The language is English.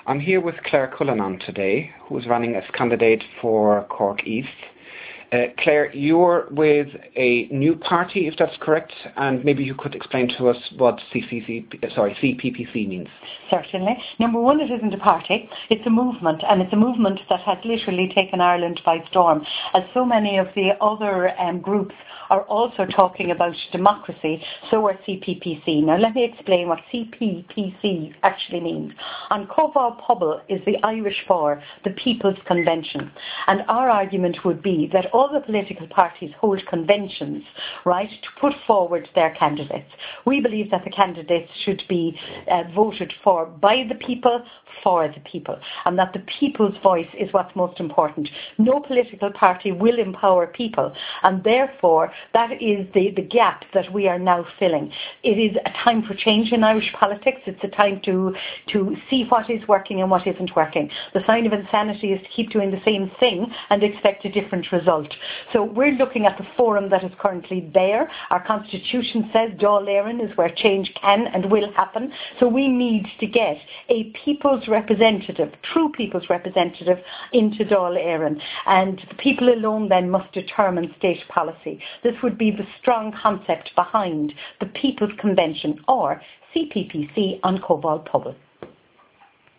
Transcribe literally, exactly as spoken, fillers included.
I'm here with Claire Cullinan today, who's running as candidate for Cork East. Uh, Claire, you're with a new party, if that's correct, and maybe you could explain to us what C C C, sorry, C P P C means. Certainly. Number one, it isn't a party, it's a movement, and it's a movement that has literally taken Ireland by storm, as so many of the other um, groups are also talking about democracy, so are C P P C. Now let me explain what C P P C actually means. An Comhairle Pobal is the Irish for the People's Convention, and our argument would be that all the political parties hold conventions, right, to put forward their candidates. We believe that the candidates should be uh, voted for by the people, for the people, and that the people's voice is what's most important. No political party will empower people, and therefore that is the, the gap that we are now filling. It is a time for change in Irish politics. It's a time to, to see what is working and what isn't working. The sign of insanity is to keep doing the same thing and expect a different result. So we're looking at the forum that is currently there. Our constitution says Dáil Éireann is where change can and will happen. So we need to get a people's representative, true people's representative, into Dáil Éireann. And the people alone then must determine state policy. This would be the strong concept behind the People's Convention, or C P P C, An Comhairle Pobal.